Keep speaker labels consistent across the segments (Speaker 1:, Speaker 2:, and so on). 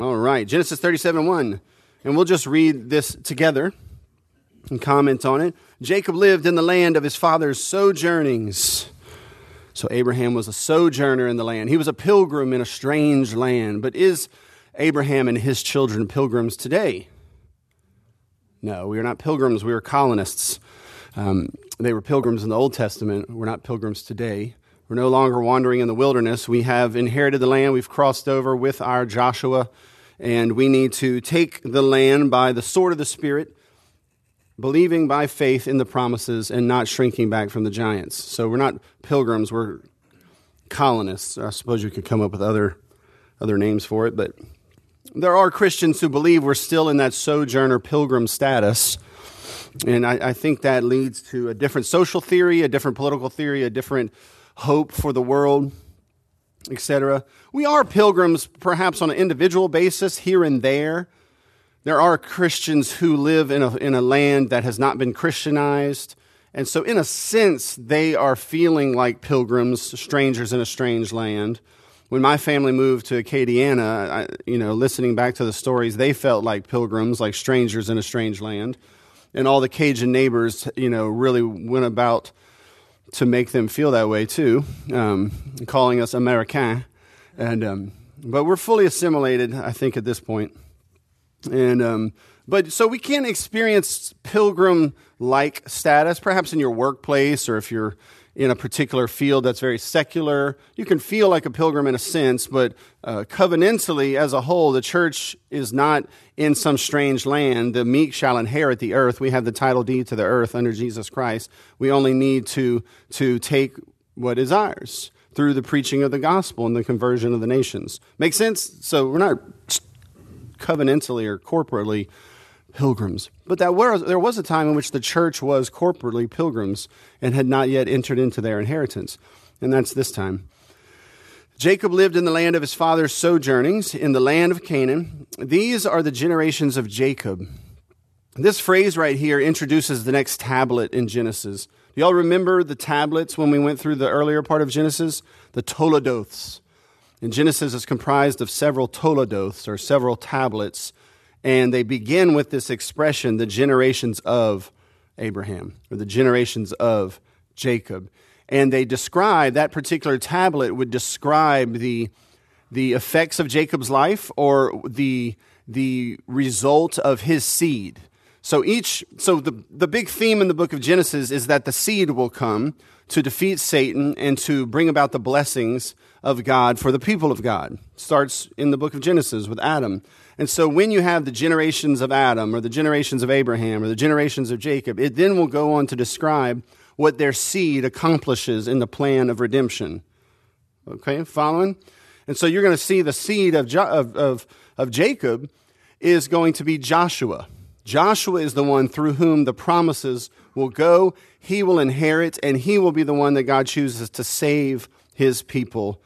Speaker 1: All right, Genesis 37:1. And we'll just read this together and comment on it. Jacob lived in the land of his father's sojournings. So Abraham was a sojourner in the land. He was a pilgrim in a strange land. But is Abraham and his children pilgrims today? No, we are not pilgrims. We are colonists. They were pilgrims in the Old Testament. We're not pilgrims today. We're no longer wandering in the wilderness. We have inherited the land. We've crossed over with our Joshua, and we need to take the land by the sword of the Spirit, believing by faith in the promises and not shrinking back from the giants. So we're not pilgrims, we're colonists. I suppose you could come up with other names for it, but there are Christians who believe we're still in that sojourner pilgrim status. And I think that leads to a different social theory, a different political theory, a different hope for the world, etc. We are pilgrims, perhaps on an individual basis, here and there. There are Christians who live in a land that has not been Christianized. And so in a sense, they are feeling like pilgrims, strangers in a strange land. When my family moved to Acadiana, listening back to the stories, they felt like pilgrims, like strangers in a strange land. And all the Cajun neighbors, really went about to make them feel that way too, calling us Americains. But we're fully assimilated, I think, at this point. But so we can experience pilgrim-like status, perhaps in your workplace, or if you're in a particular field that's very secular. You can feel like a pilgrim in a sense, but covenantally as a whole, the church is not in some strange land. The meek shall inherit the earth. We have the title deed to the earth under Jesus Christ. We only need to take what is ours through the preaching of the gospel and the conversion of the nations. Make sense? So we're not covenantally or corporately pilgrims. But there was a time in which the church was corporately pilgrims and had not yet entered into their inheritance. And that's this time. Jacob lived in the land of his father's sojournings, in the land of Canaan. These are the generations of Jacob. This phrase right here introduces the next tablet in Genesis. Do y'all remember the tablets when we went through the earlier part of Genesis? The Toledoths. And Genesis is comprised of several Toledoths, or several tablets, and they begin with this expression, the generations of Abraham, or the generations of Jacob. And they describe, that particular tablet would describe the effects of Jacob's life, or the result of his seed. So the big theme in the book of Genesis is that the seed will come to defeat Satan and to bring about the blessings of God for the people of God. It starts in the book of Genesis with Adam. And so when you have the generations of Adam, or the generations of Abraham, or the generations of Jacob, it then will go on to describe what their seed accomplishes in the plan of redemption. Okay, following? And so you're going to see the seed of Jacob is going to be Joshua. Joshua is the one through whom the promises will go. He will inherit, and he will be the one that God chooses to save his people,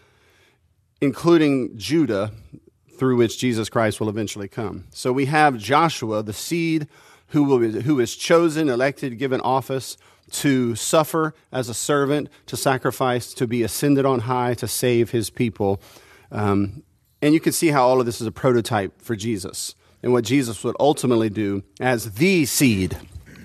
Speaker 1: including Judah, through which Jesus Christ will eventually come. So we have Joshua, the seed who is chosen, elected, given office to suffer as a servant, to sacrifice, to be ascended on high, to save his people. And you can see how all of this is a prototype for Jesus and what Jesus would ultimately do as the seed.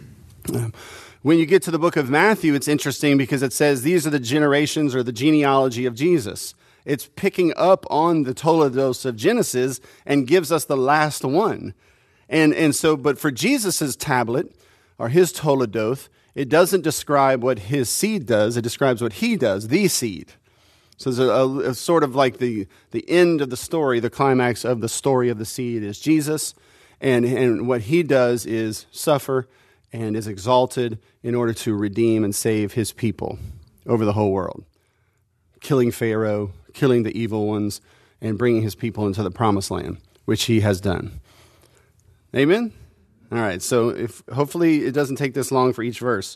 Speaker 1: When you get to the book of Matthew, it's interesting because it says these are the generations, or the genealogy of Jesus. It's picking up on the Toledos of Genesis and gives us the last one. And so, but for Jesus' tablet, or his Toledoth, it doesn't describe what his seed does. It describes what he does, the seed. So there's a sort of like the end of the story, the climax of the story of the seed is Jesus. And what he does is suffer and is exalted in order to redeem and save his people over the whole world. Killing Pharaoh, killing the evil ones, and bringing his people into the promised land, which he has done. Amen? All right, so hopefully it doesn't take this long for each verse.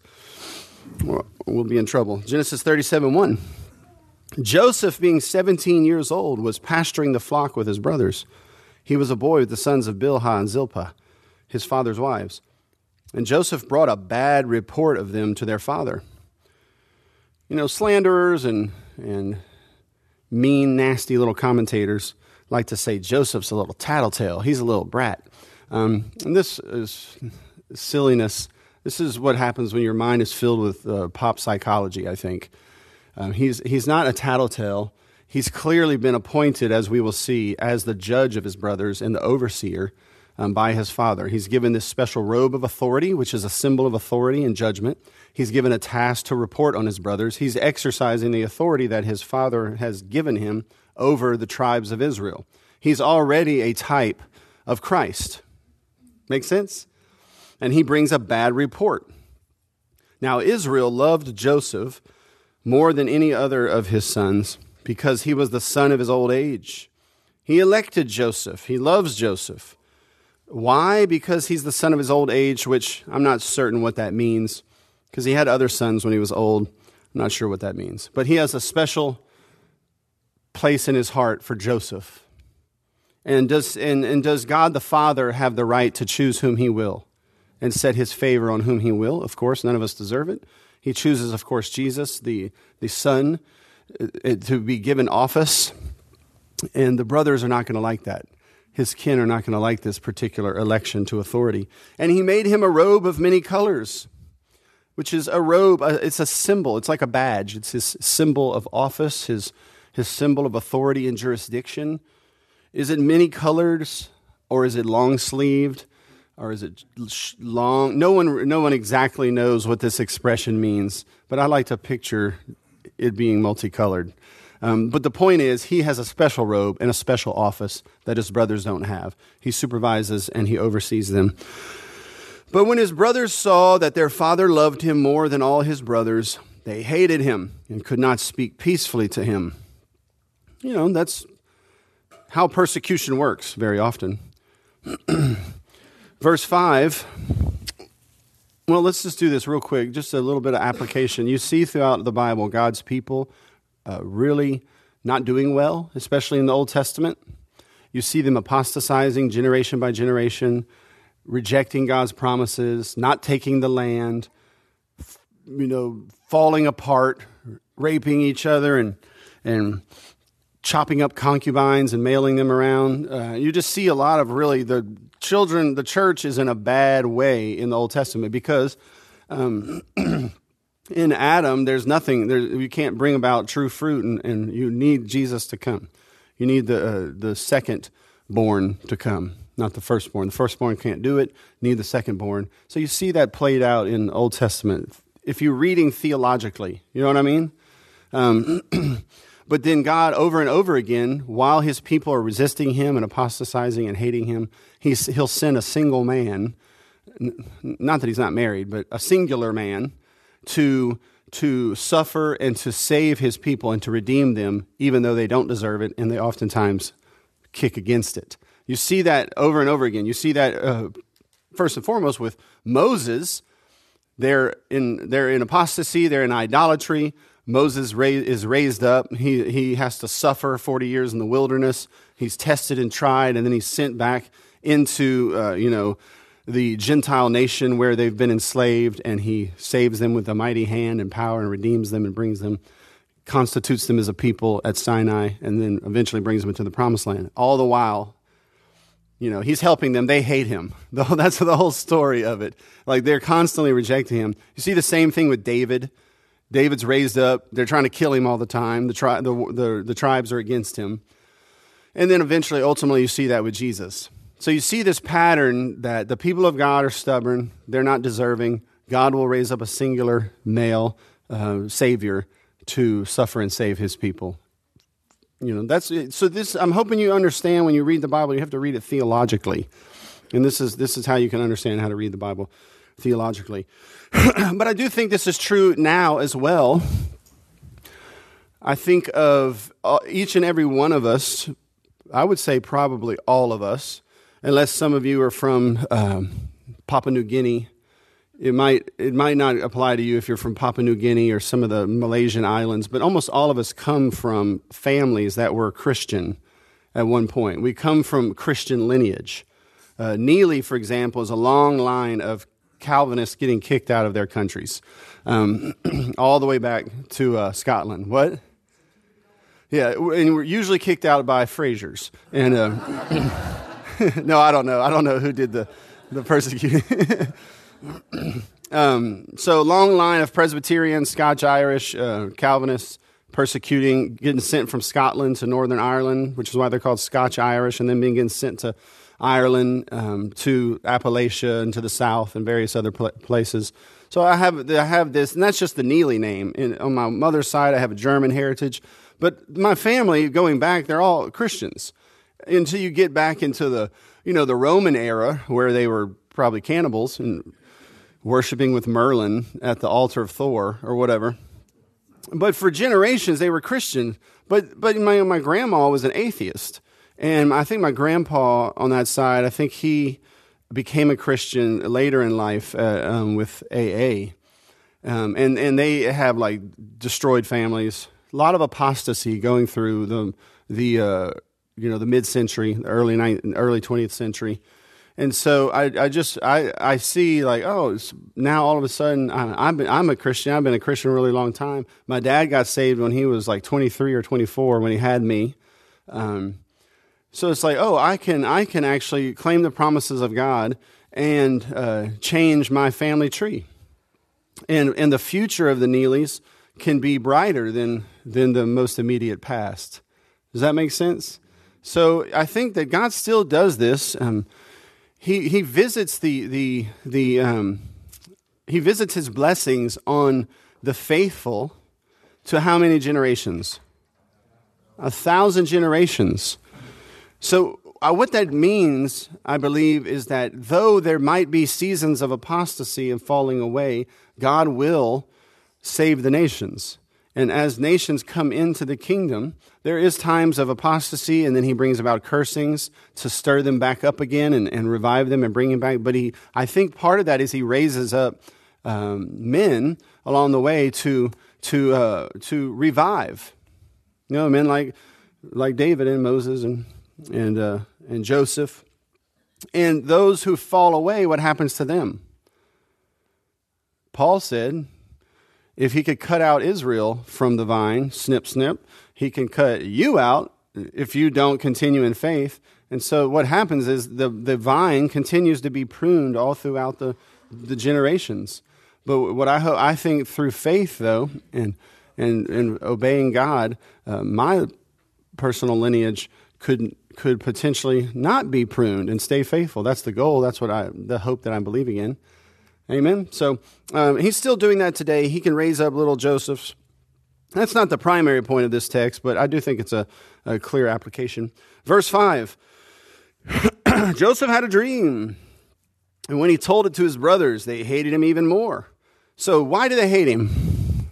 Speaker 1: We'll be in trouble. Genesis 37:1. Joseph, being 17 years old, was pasturing the flock with his brothers. He was a boy with the sons of Bilhah and Zilpah, his father's wives. And Joseph brought a bad report of them to their father. Slanderers and mean, nasty little commentators like to say Joseph's a little tattletale. He's a little brat. And this is silliness. This is what happens when your mind is filled with pop psychology, I think. He's not a tattletale. He's clearly been appointed, as we will see, as the judge of his brothers and the overseer by his father. He's given this special robe of authority, which is a symbol of authority and judgment. He's given a task to report on his brothers. He's exercising the authority that his father has given him over the tribes of Israel. He's already a type of Christ. Make sense? And he brings a bad report. Now, Israel loved Joseph more than any other of his sons because he was the son of his old age. He elected Joseph. He loves Joseph. Why? Because he's the son of his old age, which I'm not certain what that means, because he had other sons when he was old. I'm not sure what that means. But he has a special place in his heart for Joseph. And does God the Father have the right to choose whom he will and set his favor on whom he will? Of course, none of us deserve it. He chooses, of course, Jesus, the Son, to be given office. And the brothers are not going to like that. His kin are not going to like this particular election to authority. And he made him a robe of many colors, which is a robe. It's a symbol. It's like a badge. It's his symbol of office, his symbol of authority and jurisdiction. Is it many colors, or is it long sleeved, or is it long? No one exactly knows what this expression means, but I like to picture it being multicolored. But the point is, he has a special robe and a special office that his brothers don't have. He supervises and he oversees them. But when his brothers saw that their father loved him more than all his brothers, they hated him and could not speak peacefully to him. You know, that's how persecution works very often. Verse 5. Well, let's just do this real quick, just a little bit of application. You see throughout the Bible, God's people really not doing well, especially in the Old Testament. You see them apostatizing generation by generation, rejecting God's promises, not taking the land, falling apart, raping each other and chopping up concubines and mailing them around. You just see a lot of really the church is in a bad way in the Old Testament because in Adam, there's nothing, you can't bring about true fruit, and you need Jesus to come. You need the second born to come, not the firstborn. The firstborn can't do it, need the secondborn. So you see that played out in the Old Testament. If you're reading theologically, you know what I mean? But then God, over and over again, while his people are resisting him and apostatizing and hating him, he'll send a single man, not that he's not married, but a singular man, to suffer and to save his people and to redeem them, even though they don't deserve it, and they oftentimes kick against it. You see that over and over again. You see that first and foremost with Moses. They're in apostasy. They're in idolatry. Moses is raised up. He has to suffer 40 years in the wilderness. He's tested and tried, and then he's sent back into the Gentile nation where they've been enslaved, and he saves them with a mighty hand and power and redeems them and brings them, constitutes them as a people at Sinai, and then eventually brings them into the promised land. All the while, he's helping them. They hate him. That's the whole story of it. Like, they're constantly rejecting him. You see the same thing with David. David's raised up. They're trying to kill him all the time. The tribes are against him. And then eventually, ultimately, you see that with Jesus. So you see this pattern that the people of God are stubborn. They're not deserving. God will raise up a singular male savior to suffer and save his people. That's it. So this, I'm hoping you understand when you read the Bible, you have to read it theologically. And this is how you can understand how to read the Bible theologically. But I do think this is true now as well. I think of each and every one of us, I would say probably all of us, unless some of you are from Papua New Guinea. It might not apply to you if you're from Papua New Guinea or some of the Malaysian islands, but almost all of us come from families that were Christian at one point. We come from Christian lineage. Neely, for example, is a long line of Calvinists getting kicked out of their countries, all the way back to Scotland. What? Yeah, and we're usually kicked out by Frasers. And no, I don't know. I don't know who did the persecuting. So long line of Presbyterians, Scotch-Irish, Calvinists persecuting, getting sent from Scotland to Northern Ireland, which is why they're called Scotch-Irish, and then getting sent to Ireland, to Appalachia and to the south and various other places. So I have this, and that's just the Neely name. On my mother's side, I have a German heritage. But my family, going back, they're all Christians. Until you get back into the Roman era, where they were probably cannibals and worshiping with Merlin at the altar of Thor or whatever. But for generations, they were Christian. But my grandma was an atheist. And I think my grandpa on that side, I think he became a Christian later in life with AA. And they have like destroyed families. A lot of apostasy going through the mid-century, the early 20th century. And so I see like, oh, now all of a sudden I'm a Christian. I've been a Christian a really long time. My dad got saved when he was like 23 or 24 when he had me. So it's like, oh, I can actually claim the promises of God and change my family tree. And the future of the Neelys can be brighter than the most immediate past. Does that make sense? So I think that God still does this. He visits he visits his blessings on the faithful to how many generations? 1,000 generations. So what that means, I believe, is that though there might be seasons of apostasy and falling away, God will save the nations. And as nations come into the kingdom, there is times of apostasy, and then he brings about cursings to stir them back up again and revive them and bring them back. But I think part of that is he raises up men along the way to revive. Men like David and Moses and Joseph. And those who fall away, what happens to them? Paul said, if he could cut out Israel from the vine, snip, snip, he can cut you out if you don't continue in faith. And so what happens is the vine continues to be pruned all throughout the generations. But what I think through faith, though, and obeying God, my personal lineage could potentially not be pruned and stay faithful. That's the goal. That's the hope that I'm believing in. Amen. So he's still doing that today. He can raise up little Josephs. That's not the primary point of this text, but I do think it's a clear application. Verse 5, Joseph had a dream, and when he told it to his brothers, they hated him even more. So why do they hate him?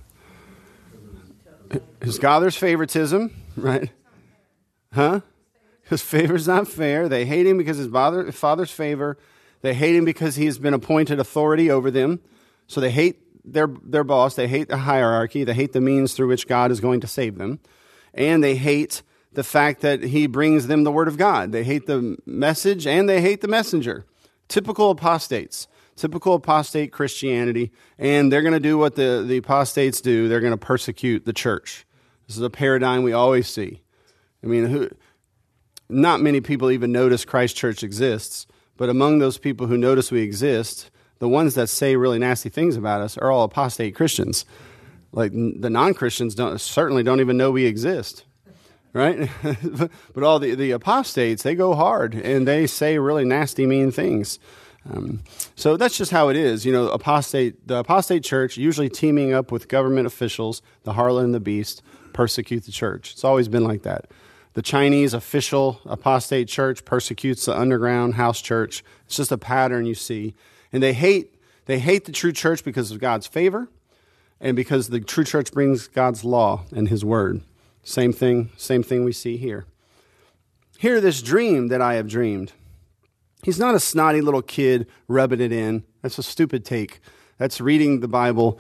Speaker 1: His father's favoritism, right? Huh? His favor's not fair. They hate him because his father's favor. They hate him because he's been appointed authority over them. So they hate their boss. They hate the hierarchy. They hate the means through which God is going to save them. And they hate the fact that he brings them the word of God. They hate the message and they hate the messenger. Typical apostates. Typical apostate Christianity. And they're going to do what the apostates do. They're going to persecute the church. This is a paradigm we always see. I mean, not many people even notice Christ Church exists. But among those people who notice we exist, the ones that say really nasty things about us are all apostate Christians. Like the non-Christians certainly don't even know we exist, right? But all the apostates, they go hard and they say really nasty, mean things. So that's just how it is. The apostate church, usually teaming up with government officials, the harlot and the beast, persecute the church. It's always been like that. The Chinese official apostate church persecutes the underground house church. It's just a pattern you see. And they hate the true church because of God's favor and because the true church brings God's law and his word. Same thing we see here. Hear this dream that I have dreamed. He's not a snotty little kid rubbing it in. That's a stupid take. That's reading the Bible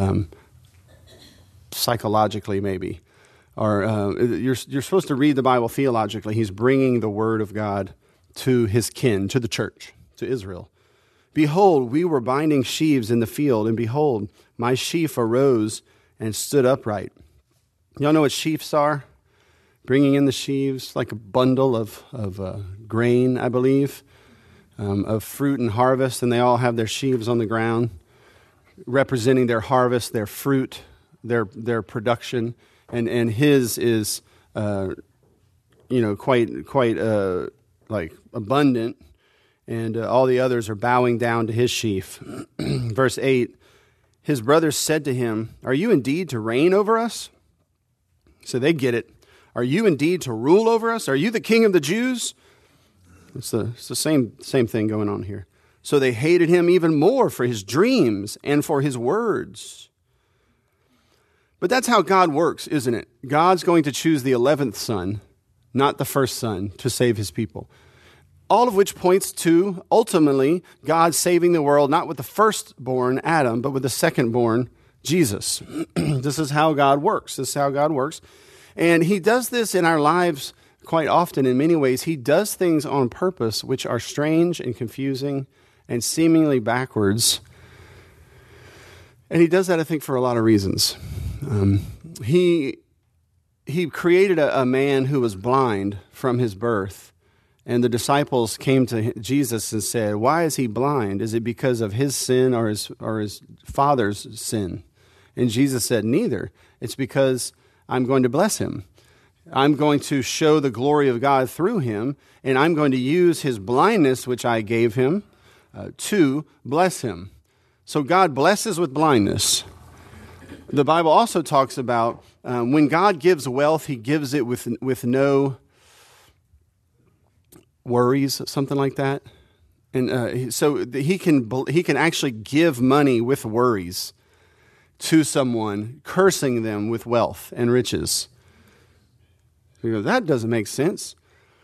Speaker 1: psychologically maybe. Or you're supposed to read the Bible theologically. He's bringing the word of God to his kin, to the church, to Israel. Behold, we were binding sheaves in the field, and behold, my sheaf arose and stood upright. Y'all know what sheaves are? bringing in the sheaves like a bundle of grain, I believe, of fruit and harvest, and they all have their sheaves on the ground, representing their harvest, their fruit, their production, and his is quite like abundant, and all the others are bowing down to his sheaf. Verse 8, his brothers said to him, "Are you indeed to reign over us?" So they get it. "Are you indeed to rule over us? Are you the king of the Jews?" It's the same thing going on here. So they hated him even more for his dreams and for his words. But that's how God works, isn't it? God's going to choose the 11th son, not the first son, to save his people. All of which points to, ultimately, God saving the world, not with the firstborn, Adam, but with the secondborn, Jesus. This is how God works. This is how God works. And he does this in our lives quite often in many ways. He does things on purpose which are strange and confusing and seemingly backwards. And he does that, I think, for a lot of reasons. He created a man who was blind from his birth. And the disciples came to Jesus and said, "Why is he blind? Is it because of his sin or his father's sin?" And Jesus said, "Neither. It's because I'm going to bless him. I'm going to show the glory of God through him, and I'm going to use his blindness, which I gave him, to bless him." So God blesses with blindness. The Bible also talks about when God gives wealth, he gives it with no worries, something like that. And so he can actually give money with worries to someone, cursing them with wealth and riches. You go, that doesn't make sense.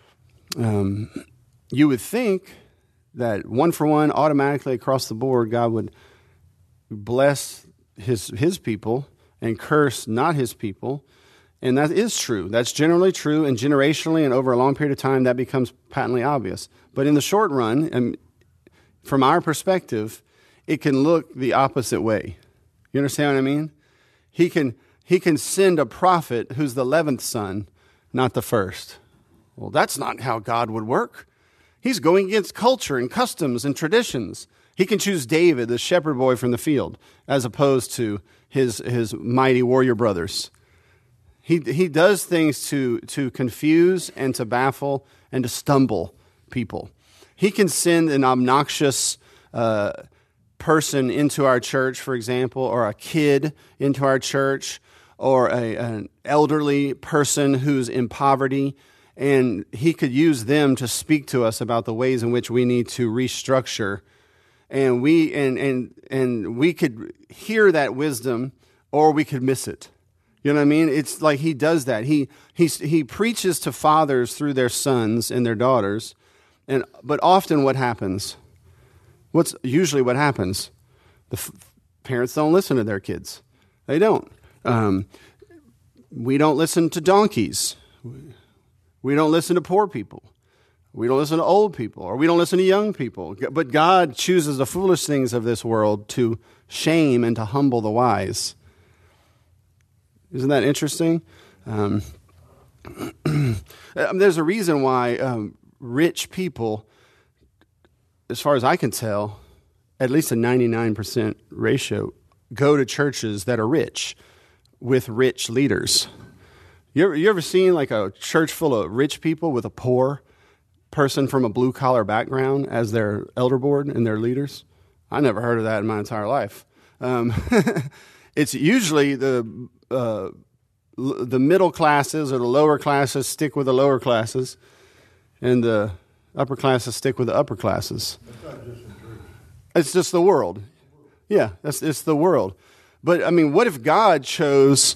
Speaker 1: You would think that one for one, automatically across the board, God would bless his people and curse not his people. And that is true. That's generally true, and generationally and over a long period of time, that becomes patently obvious. But in the short run, and from our perspective, it can look the opposite way. You understand what I mean? He can send a prophet who's the 11th son, not the first. Well, that's not how God would work. He's going against culture and customs and traditions. He can choose David, the shepherd boy from the field, as opposed to his mighty warrior brothers. He does things to confuse and to baffle and to stumble people. He can send an obnoxious person into our church, for example, or a kid into our church, or an elderly person who's in poverty, and he could use them to speak to us about the ways in which we need to restructure. And we could hear that wisdom, or we could miss it. You know what I mean? It's like he does that. He preaches to fathers through their sons and their daughters, but often what happens? What's usually what happens? Parents don't listen to their kids. They don't. We don't listen to donkeys. We don't listen to poor people. We don't listen to old people, or we don't listen to young people. But God chooses the foolish things of this world to shame and to humble the wise. Isn't that interesting? There's a reason why rich people, as far as I can tell, at least a 99% ratio, go to churches that are rich with rich leaders. You ever seen like a church full of rich people with a poor person from a blue-collar background as their elder board and their leaders? I never heard of that in my entire life. It's usually the middle classes or the lower classes stick with the lower classes, and the upper classes stick with the upper classes. It's just the world. Yeah, it's the world. But, I mean, what if God chose,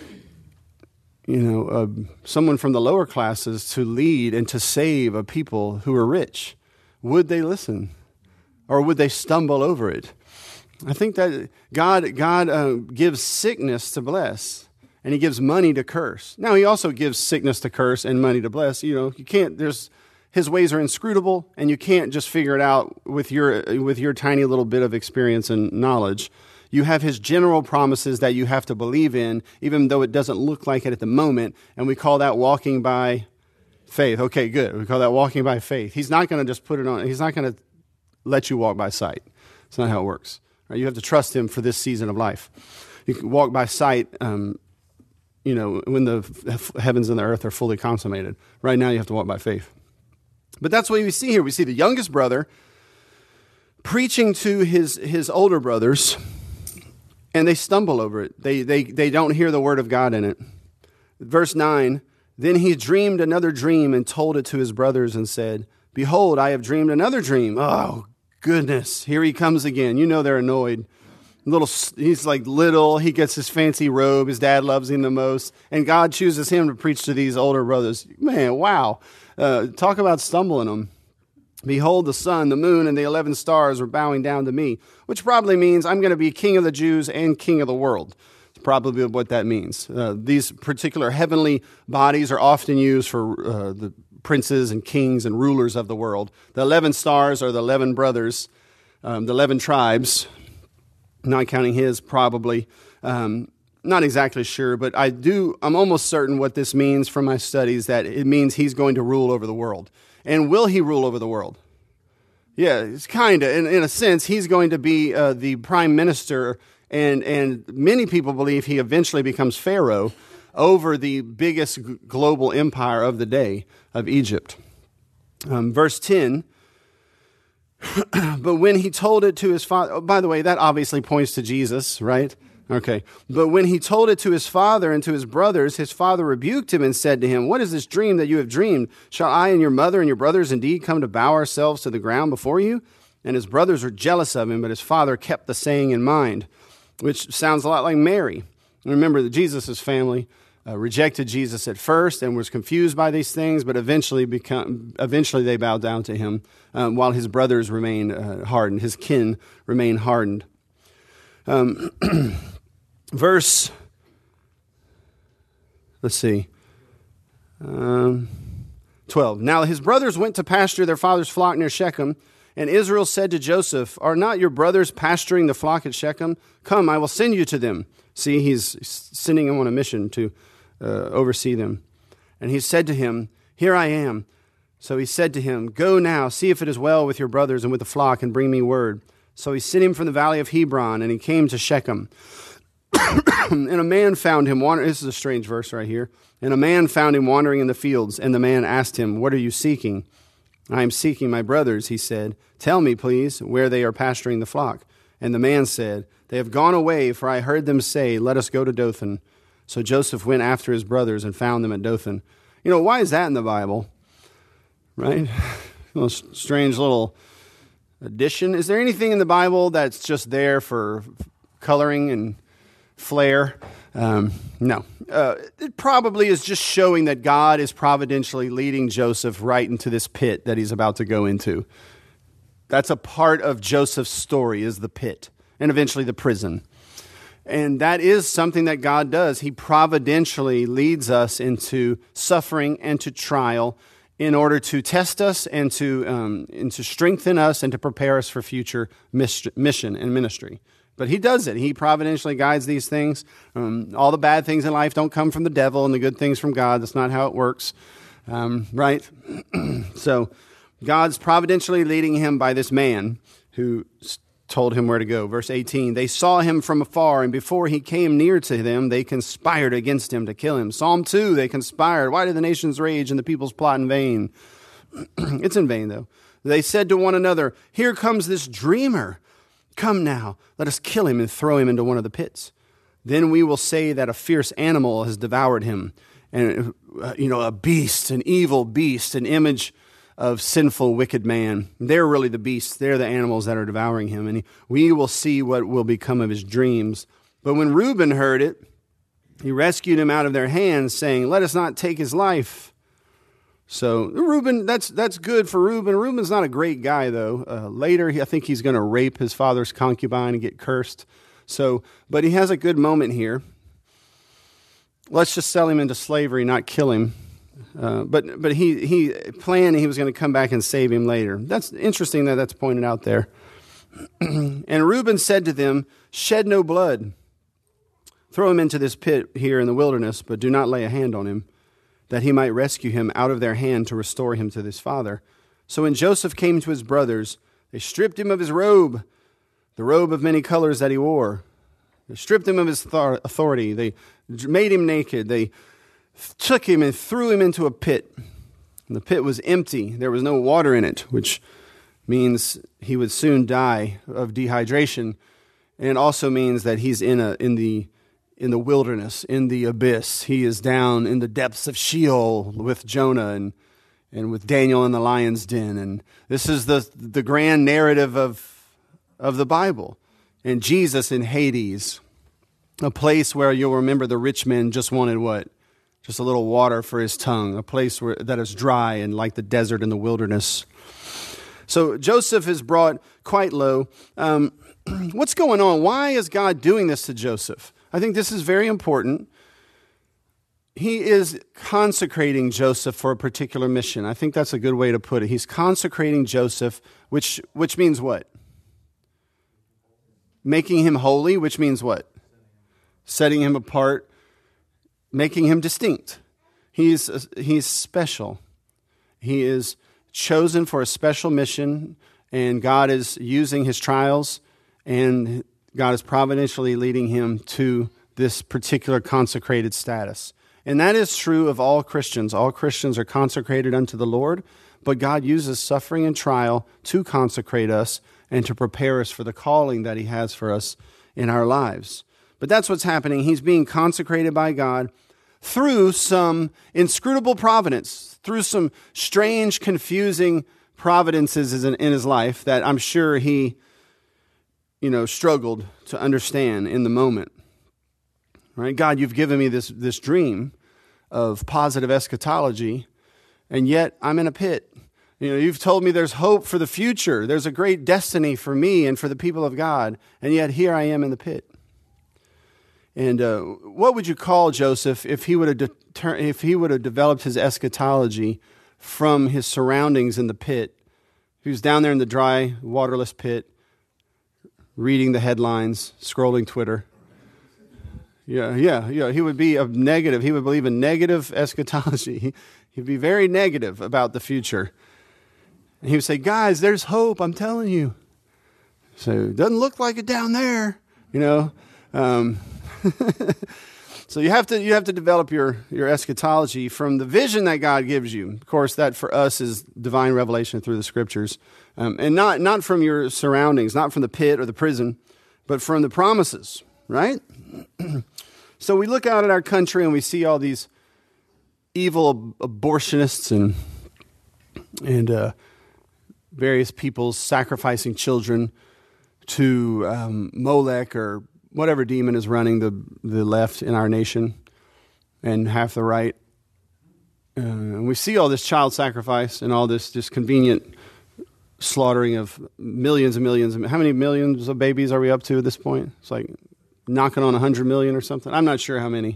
Speaker 1: someone from the lower classes to lead and to save a people who are rich? Would they listen? Or would they stumble over it? I think that God gives sickness to bless, and he gives money to curse. Now, he also gives sickness to curse and money to bless. You can't, his ways are inscrutable, and you can't just figure it out with your tiny little bit of experience and knowledge. You have his general promises that you have to believe in, even though it doesn't look like it at the moment. And we call that walking by faith. Okay, good. We call that walking by faith. He's not going to just put it on. He's not going to let you walk by sight. It's not how it works. Right? You have to trust him for this season of life. You can walk by sight, when the heavens and the earth are fully consummated. Right now, you have to walk by faith. But that's what we see here. We see the youngest brother preaching to his older brothers, and they stumble over it. They don't hear the word of God in it. Verse 9, then he dreamed another dream and told it to his brothers and said, behold, I have dreamed another dream. Oh, goodness, here he comes again. You know they're annoyed. He's like little. He gets his fancy robe. His dad loves him the most. And God chooses him to preach to these older brothers. Man, wow. Talk about stumbling them. Behold, the sun, the moon, and the 11 stars were bowing down to me, which probably means I'm going to be king of the Jews and king of the world. It's probably what that means. These particular heavenly bodies are often used for the princes and kings and rulers of the world. The 11 stars are the 11 brothers, the 11 tribes, not counting his probably. Not exactly sure, but I'm almost certain what this means from my studies, that it means he's going to rule over the world. And will he rule over the world? Yeah, it's kind of. In a sense, he's going to be the prime minister, and many people believe he eventually becomes Pharaoh over the biggest global empire of the day of Egypt. Verse 10, but when he told it to his father, by the way, that obviously points to Jesus, right? Okay. But when he told it to his father and to his brothers, his father rebuked him and said to him, what is this dream that you have dreamed? Shall I and your mother and your brothers indeed come to bow ourselves to the ground before you? And his brothers were jealous of him, but his father kept the saying in mind, which sounds a lot like Mary. Remember that Jesus' family rejected Jesus at first and was confused by these things, but eventually they bowed down to him, while his brothers remained hardened, his kin remained hardened. Verse, let's see, 12. Now his brothers went to pasture their father's flock near Shechem, and Israel said to Joseph, are not your brothers pasturing the flock at Shechem? Come, I will send you to them. See, he's sending him on a mission to oversee them. And he said to him, here I am. So he said to him, go now, see if it is well with your brothers and with the flock, and bring me word. So he sent him from the valley of Hebron, and he came to Shechem. And a man found him wandering. This is a strange verse right here. And a man found him wandering in the fields, and the man asked him, what are you seeking? I am seeking my brothers, he said. Tell me, please, where they are pasturing the flock. And the man said, they have gone away, for I heard them say, let us go to Dothan. So Joseph went after his brothers and found them at Dothan. Why is that in the Bible? Right? Strange little addition. Is there anything in the Bible that's just there for coloring and flair? No. It probably is just showing that God is providentially leading Joseph right into this pit that he's about to go into. That's a part of Joseph's story, is the pit, and eventually the prison. And that is something that God does. He providentially leads us into suffering and to trial in order to test us and to strengthen us and to prepare us for future mission and ministry. But he does it. He providentially guides these things. All the bad things in life don't come from the devil, and the good things from God. That's not how it works, right? So God's providentially leading him by this man who told him where to go. Verse 18, they saw him from afar, and before he came near to them, they conspired against him to kill him. Psalm 2, they conspired. Why did the nations rage and the peoples plot in vain? It's in vain, though. They said to one another, here comes this dreamer. Come now, let us kill him and throw him into one of the pits. Then we will say that a fierce animal has devoured him, and a beast, an evil beast, an image of sinful, wicked man. They're really the beasts. They're the animals that are devouring him. And we will see what will become of his dreams. But when Reuben heard it, he rescued him out of their hands, saying, let us not take his life. So Reuben, that's good for Reuben. Reuben's not a great guy, though. Later, I think he's going to rape his father's concubine and get cursed. But he has a good moment here. Let's just sell him into slavery, not kill him. But he planned he was going to come back and save him later. That's interesting that that's pointed out there. And Reuben said to them, "Shed no blood. Throw him into this pit here in the wilderness, but do not lay a hand on him, that he might rescue him out of their hand to restore him to his father." So when Joseph came to his brothers, they stripped him of his robe, the robe of many colors that he wore. They stripped him of his authority. They made him naked. They took him and threw him into a pit. And the pit was empty. There was no water in it, which means he would soon die of dehydration. And it also means that he's in the wilderness, in the abyss. He is down in the depths of Sheol with Jonah and with Daniel in the lion's den. And this is the grand narrative of the Bible. And Jesus in Hades, a place where you'll remember the rich man just wanted what? Just a little water for his tongue, a place that is dry and like the desert in the wilderness. So Joseph is brought quite low. What's going on? Why is God doing this to Joseph? I think this is very important. He is consecrating Joseph for a particular mission. I think that's a good way to put it. He's consecrating Joseph, which means what? Making him holy, which means what? Setting him apart, making him distinct. He's special. He is chosen for a special mission, and God is using his trials, and God is providentially leading him to this particular consecrated status. And that is true of all Christians. All Christians are consecrated unto the Lord, but God uses suffering and trial to consecrate us and to prepare us for the calling that he has for us in our lives. But that's what's happening. He's being consecrated by God through some inscrutable providence, through some strange, confusing providences in his life that I'm sure he, struggled to understand in the moment. Right? God, you've given me this dream of positive eschatology, and yet I'm in a pit. You've told me there's hope for the future. There's a great destiny for me and for the people of God, and yet here I am in the pit. And what would you call Joseph if he would have developed his eschatology from his surroundings in the pit? He was down there in the dry, waterless pit, reading the headlines, scrolling Twitter. Yeah. He would be negative. He would believe in negative eschatology. He'd be very negative about the future. And he would say, "Guys, there's hope. I'm telling you." So it doesn't look like it down there, So you have to develop your eschatology from the vision that God gives you. Of course, that for us is divine revelation through the Scriptures, and not from your surroundings, not from the pit or the prison, but from the promises. Right? So we look out at our country and we see all these evil abortionists and various peoples sacrificing children to Molech or whatever demon is running the left in our nation and half the right. And we see all this child sacrifice and all this just convenient slaughtering of millions and millions. How many millions of babies are we up to at this point? It's like knocking on 100 million or something. I'm not sure how many.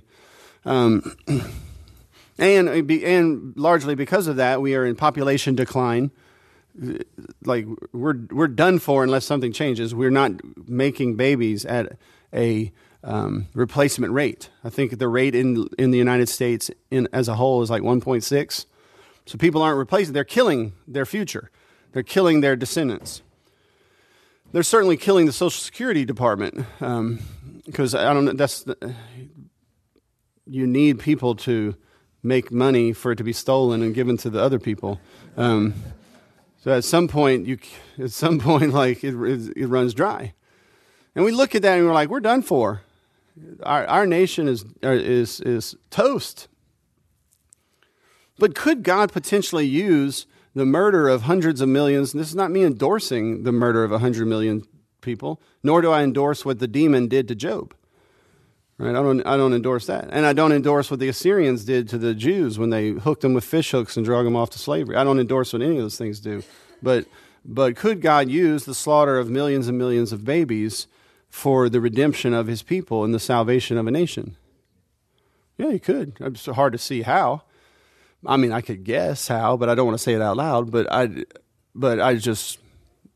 Speaker 1: And largely because of that, we are in population decline. Like we're done for unless something changes. We're not making babies at a replacement rate. I think the rate in the United States as a whole is like 1.6. So people aren't replacing. They're killing their future. They're killing their descendants. They're certainly killing the Social Security Department because I don't know. You need people to make money for it to be stolen and given to the other people. So at some point, like it runs dry, and we look at that and we're like, we're done for. Our nation is toast. But could God potentially use the murder of hundreds of millions? And this is not me endorsing the murder of 100 million people, nor do I endorse what the demon did to Job. Right? I don't endorse that. And I don't endorse what the Assyrians did to the Jews when they hooked them with fish hooks and drug them off to slavery. I don't endorse what any of those things do. But could God use the slaughter of millions and millions of babies for the redemption of his people and the salvation of a nation? Yeah, he could. It's hard to see how. I mean, I could guess how, but I don't want to say it out loud. But I just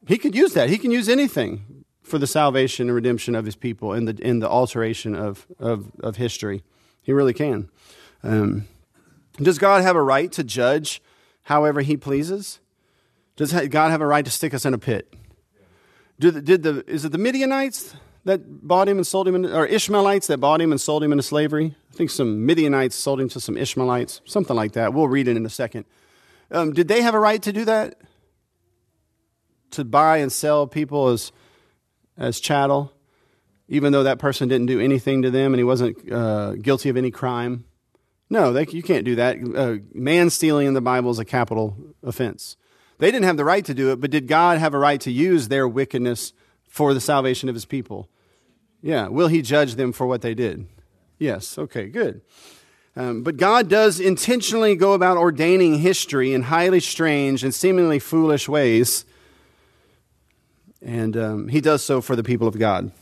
Speaker 1: He could use that. He can use anything for the salvation and redemption of his people in the alteration of history. He really can. Does God have a right to judge however he pleases? Does God have a right to stick us in a pit? Is it the Midianites that bought him and sold him, or Ishmaelites that bought him and sold him into slavery? I think some Midianites sold him to some Ishmaelites, something like that. We'll read it in a second. Did they have a right to do that? To buy and sell people as chattel, even though that person didn't do anything to them and he wasn't guilty of any crime? No, you can't do that. Man stealing in the Bible is a capital offense. They didn't have the right to do it, but did God have a right to use their wickedness for the salvation of his people? Yeah. Will he judge them for what they did? Yes. Okay, good. But God does intentionally go about ordaining history in highly strange and seemingly foolish ways. And he does so for the people of God.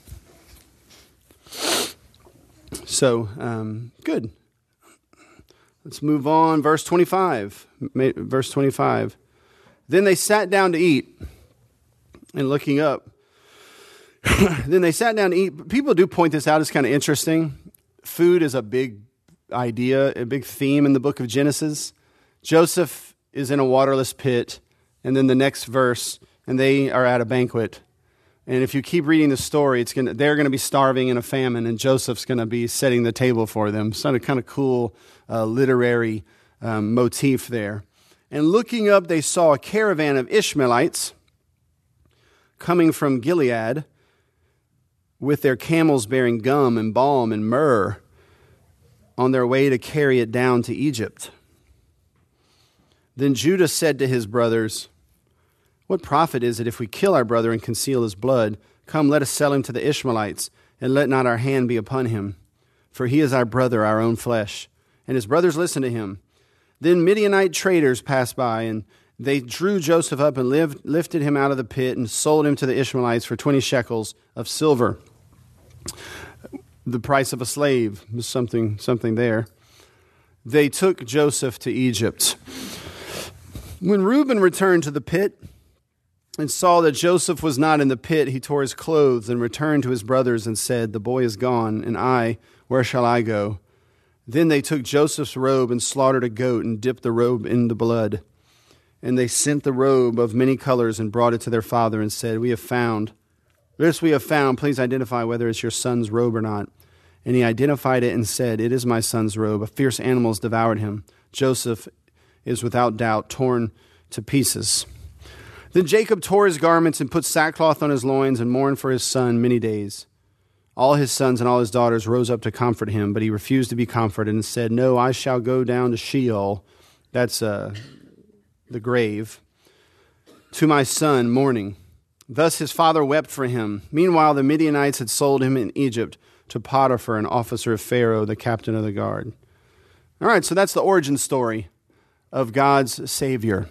Speaker 1: So, good. Let's move on. Verse 25. Verse 25. Then they sat down to eat. And looking up. Then they sat down to eat. People do point this out. It's kind of interesting. Food is a big idea, a big theme in the book of Genesis. Joseph is in a waterless pit. And then the next verse, and they are at a banquet. And if you keep reading the story, they're going to be starving in a famine, and Joseph's going to be setting the table for them. So a kind of cool literary motif there. And looking up, they saw a caravan of Ishmaelites coming from Gilead with their camels bearing gum and balm and myrrh on their way to carry it down to Egypt. Then Judah said to his brothers, "What profit is it if we kill our brother and conceal his blood? Come, let us sell him to the Ishmaelites, and let not our hand be upon him. For he is our brother, our own flesh." And his brothers listened to him. Then Midianite traders passed by, and they drew Joseph up and lifted him out of the pit and sold him to the Ishmaelites for 20 shekels of silver. The price of a slave was something there. They took Joseph to Egypt. When Reuben returned to the pit and saw that Joseph was not in the pit, he tore his clothes and returned to his brothers and said, "The boy is gone, and where shall I go?" Then they took Joseph's robe and slaughtered a goat and dipped the robe in the blood. And they sent the robe of many colors and brought it to their father and said, we have found. Please identify whether it's your son's robe or not." And he identified it and said, "It is my son's robe. A fierce animal has devoured him. Joseph is without doubt torn to pieces." Then Jacob tore his garments and put sackcloth on his loins and mourned for his son many days. All his sons and all his daughters rose up to comfort him, but he refused to be comforted and said, "No, I shall go down to Sheol," that's the grave, "to my son mourning." Thus his father wept for him. Meanwhile, the Midianites had sold him in Egypt to Potiphar, an officer of Pharaoh, the captain of the guard. All right, so that's the origin story of God's Savior.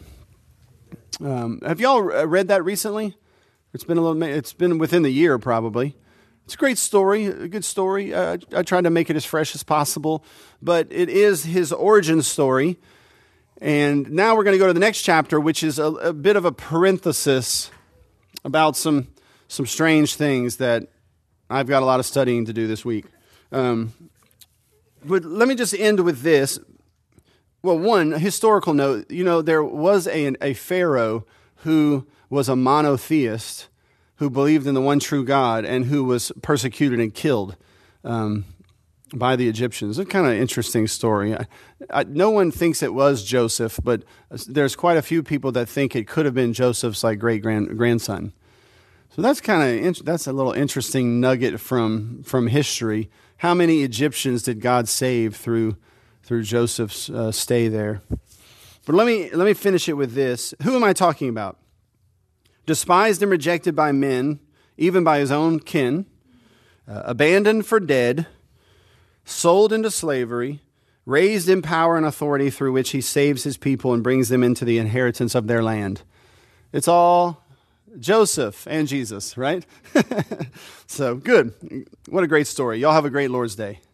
Speaker 1: Have y'all read that recently? It's been within the year probably. It's a great story, a good story. I tried to make it as fresh as possible, but it is his origin story. And now we're going to go to the next chapter, which is a bit of a parenthesis about some strange things that I've got a lot of studying to do this week. But let me just end with this. Well, one, a historical note. There was a Pharaoh who was a monotheist, who believed in the one true God, and who was persecuted and killed by the Egyptians. It's a kind of interesting story. No one thinks it was Joseph, but there's quite a few people that think it could have been Joseph's great-grandson. So that's a little interesting nugget from history. How many Egyptians did God save through Joseph's stay there? But let me finish it with this. Who am I talking about? Despised and rejected by men, even by his own kin, abandoned for dead, sold into slavery, raised in power and authority through which he saves his people and brings them into the inheritance of their land. It's all Joseph and Jesus, right? So good. What a great story. Y'all have a great Lord's Day.